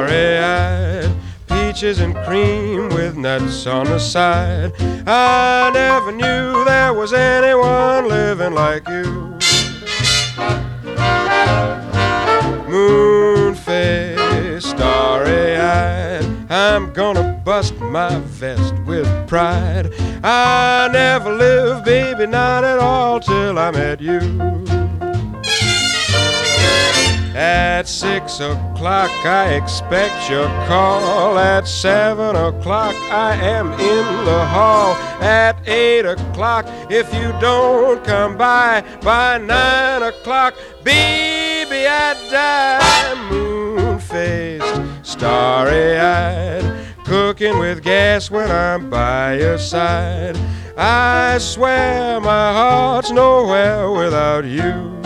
starry-eyed, peaches and cream with nuts on the side. I never knew there was anyone living like you. Moon-faced, starry-eyed, I'm gonna bust my vest with pride. I never lived, baby, not at all, till I met you. At 6 o'clock I expect your call. At 7 o'clock I am in the hall. At 8 o'clock, if you don't come by 9 o'clock, baby, I die. Moon-faced, starry-eyed, cooking with gas when I'm by your side. I swear my heart's nowhere without you.